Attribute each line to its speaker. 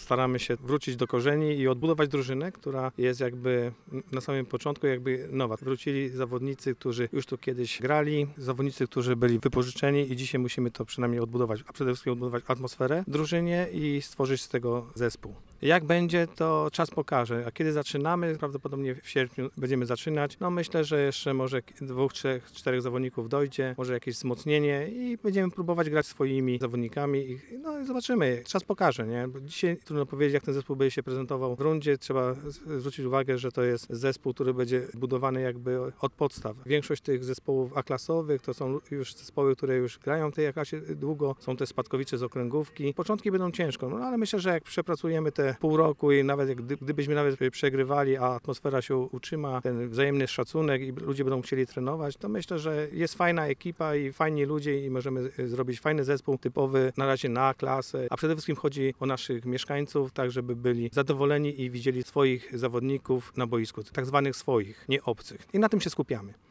Speaker 1: staramy się wrócić do korzeni i odbudować drużynę, która jest jakby na samym początku jakby nowa. Wrócili zawodnicy, którzy już tu kiedyś grali, zawodnicy, którzy byli wypożyczeni i dzisiaj musimy to przynajmniej odbudować, a przede wszystkim odbudować atmosferę w drużynie i stworzyć z tego zespół. Jak będzie, to czas pokaże, a kiedy zaczynamy, prawdopodobnie w sierpniu będziemy zaczynać. No myślę, że jeszcze może 2, 3, 4 zawodników dojdzie, może jakieś wzmocnienie i będziemy próbować grać swoimi zawodnikami i no i zobaczymy, czas pokaże, nie? Bo dzisiaj trudno powiedzieć, jak ten zespół będzie się prezentował w rundzie. Trzeba zwrócić uwagę, że to jest zespół, który będzie budowany jakby od podstaw. Większość tych zespołów A-klasowych to są już zespoły, które już grają w tej A-klasie długo, są te spadkowicze z okręgówki. Początki będą ciężko, no ale myślę, że jak przepracujemy te pół roku i nawet gdybyśmy nawet przegrywali, a atmosfera się utrzyma, ten wzajemny szacunek i ludzie będą chcieli trenować, to myślę, że jest fajna ekipa i fajni ludzie i możemy zrobić fajny zespół typowy na razie na klasę, a przede wszystkim chodzi o naszych mieszkańców, tak żeby byli zadowoleni i widzieli swoich zawodników na boisku, tak zwanych swoich, nie obcych. I na tym się skupiamy.